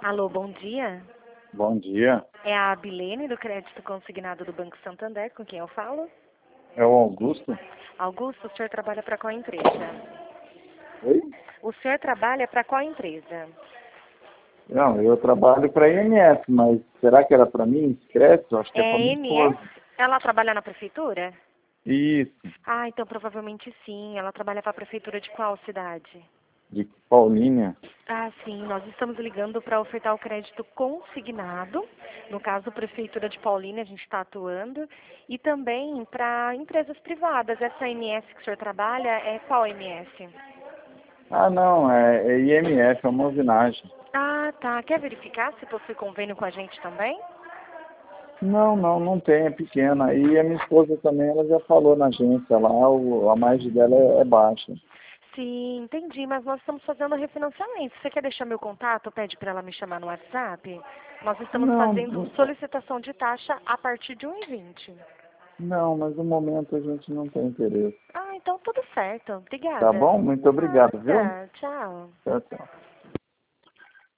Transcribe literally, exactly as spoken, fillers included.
Alô, bom dia. Bom dia. É a Abilene do Crédito Consignado do Banco Santander, com quem eu falo? É o Augusto? Augusto, o senhor trabalha para qual empresa? Oi? O senhor trabalha para qual empresa? Não, eu trabalho para a I N S, mas será que era para mim? Crédito? Acho que é para É minha M S? esposa. Ela trabalha na prefeitura? Isso, Ah, então provavelmente sim. Ela trabalha para a prefeitura de qual cidade? de Paulínia. Ah, sim. Nós estamos ligando para ofertar o crédito consignado. No caso, Prefeitura de Paulínia, a gente está atuando. E também para empresas privadas. Essa M S que o senhor trabalha é qual M S? Ah, não, é, é I M F, é uma usinagem. Ah, tá. Quer verificar se possui convênio com a gente também? Não, não, não tem, é pequena. E a minha esposa também, ela já falou na agência lá, o, a margem dela é, é baixa. Sim, entendi, mas nós estamos fazendo refinanciamento. Você quer deixar meu contato? Pede para ela me chamar no WhatsApp. Nós estamos fazendo Não, solicitação de taxa a partir de um e vinte. não, mas no momento a gente não tem interesse. Ah, então tudo certo. Tá Obrigada. bom? Muito obrigado, viu? Nada. Tchau. Tchau, tchau.